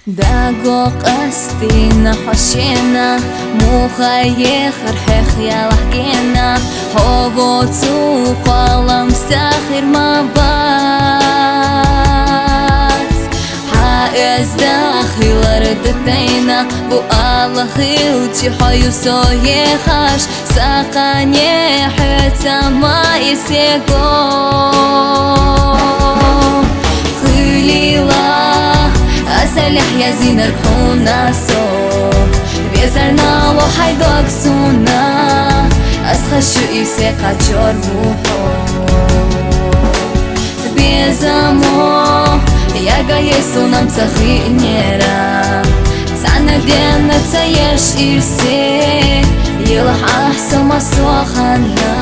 דאגו קסטינה חשינה מוחייך הרחך ילחגינה חובוצו חלם סחיר מבט حائز داخل ردتينا بقال خيوتي حيوسو يخاش ساقاني حتى ما يسيقو خليلا أسلح يا زينر حوناسو بيزرنا وحيدوك سونا أسخشو يسيقا جربوحو بيزامو يا جايسو نم تخينيرا سعنا دينا تسيش إرسي يلح أحسن ما سوخنا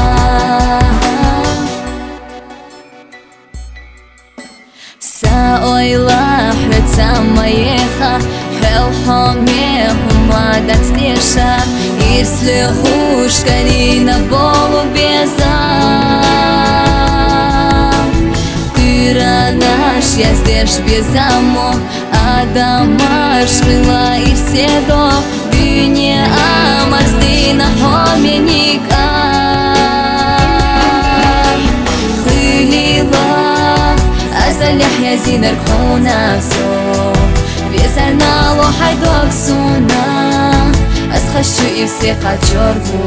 سأويلا حرتا ما يخا حل حميهم ما داتستيشا يسلخوش كارينا بولو Я здесь без замо, а домаш крыла и все до дыне, а морзды на хоменика. Хылила, а залях я зинер хунасо, везарна лохайдок суна, а схощу и все качоргу.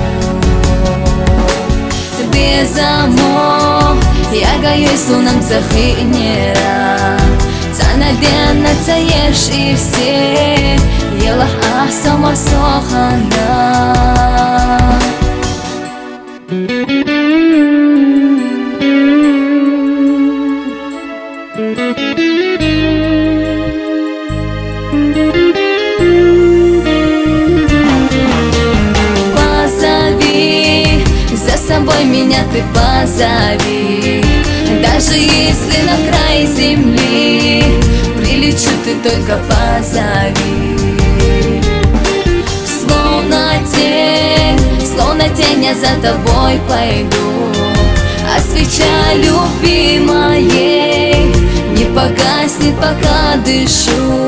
Без замо, я гаюсь лунам захинера Цана дена цаешь и все Елах ахсама сохана Позови, за собой меня ты позови Даже если на край земли прилечу, ты только позови. Словно тень я за тобой пойду, а свеча любви моей не погаснет, пока дышу.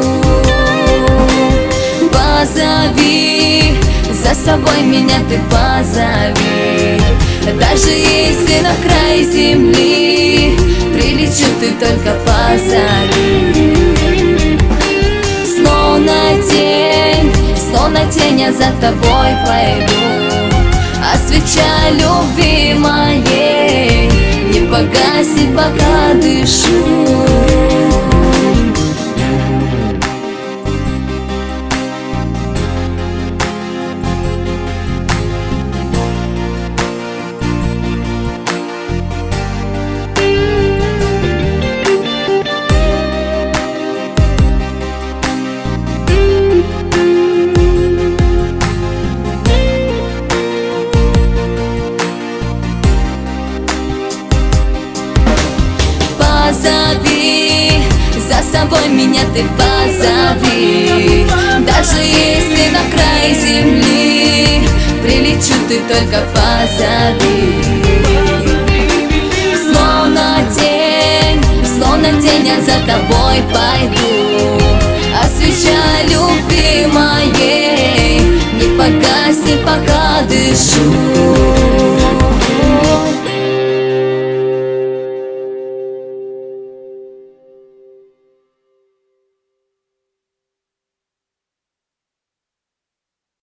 Позови, за собой меня ты позови. Даже если на край земли прилечу, ты только позови. Словно тень я за тобой пойду, а свеча любви моей не погаснет, пока дышу. Позови, за собой меня ты позови. Даже если на край земли прилечу, ты только позови. Словно тень я за тобой пойду, а свеча любви моей не погаснет, пока дышу.